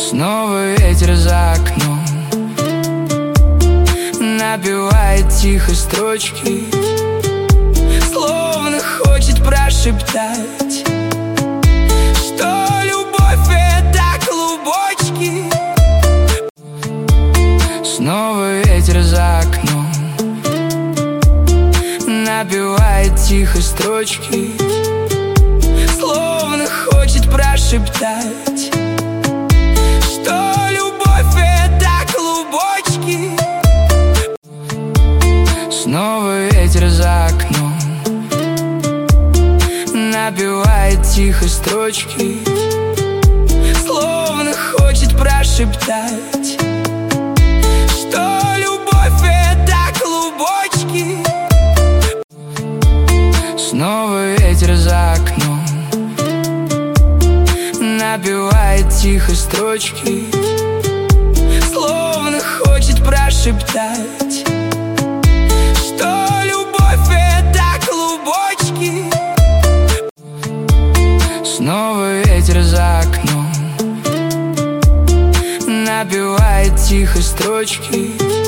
Снова ветер за окном напевает тихо строчки, словно хочет прошептать, что любовь — это клубочки. Снова ветер за окном напевает тихо строчки, словно хочет прошептать, что любовь — это клубочки. Снова ветер за окном напевает тихо строчки, словно хочет прошептать, что любовь — это клубочки. Снова ветер за окном напевает тихо строчки, словно хочет прошептать, что любовь — это клубочки. Снова ветер за окном напевает тихо строчки,